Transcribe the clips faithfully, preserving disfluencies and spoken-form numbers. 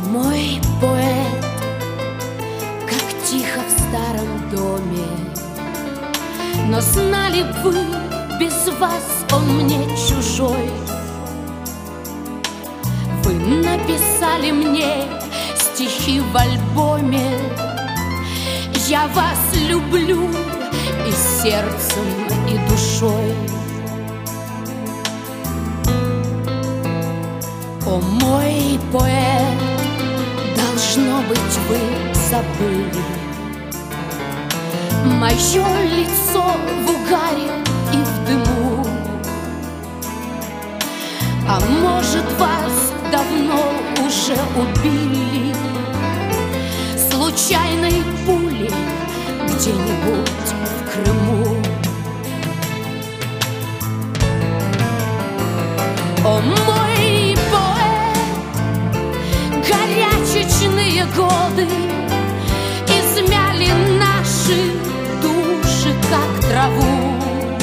мой поэт, как тихо в старом доме, но знали б вы, без вас он мне чужой. Вы написали мне стихи в альбоме, я вас люблю и сердцем, и душой. О, мой поэт, должно быть, вы забыли мое лицо в угаре и в дыму. А может, вас давно уже убили случайной пулей где-нибудь в Крыму. О, мой поэт, горячечные годы измяли наши души, как траву.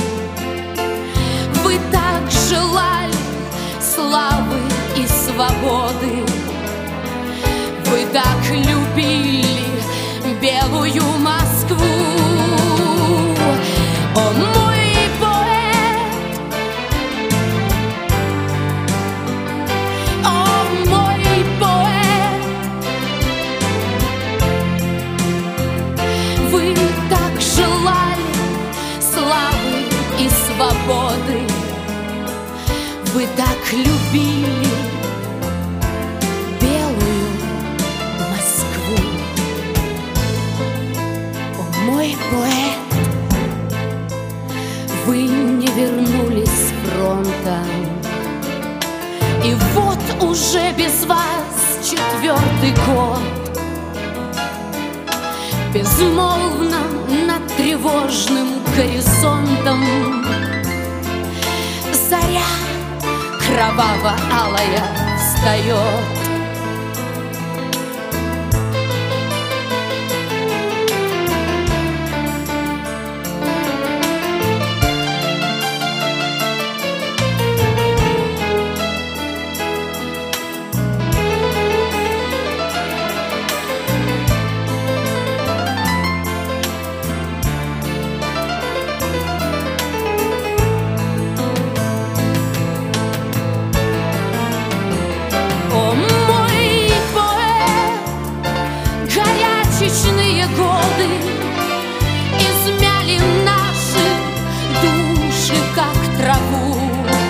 Вы так желали славы и свободы, вы так любили белую Москву. О, мой поэт, о, мой поэт, вы так желали славы и свободы, вы так любили белую Москву. О, мой поэт, вы не вернулись с фронта, и вот уже без вас четвертый год. Безмолвно над тревожным горизонтом заря кроваво-алая встает. Годы измяли наши души, как траву.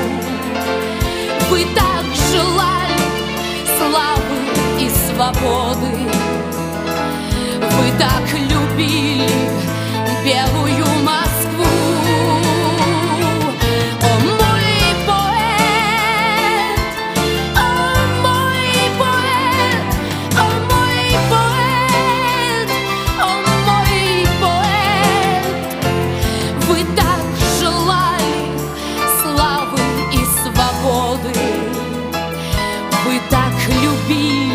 Вы так желали славы и свободы, вы так любили белую Москву. О, мой поэт, о, мой поэт, о, мой поэт, о, мой поэт, вы так желали славы и свободы, вы так любили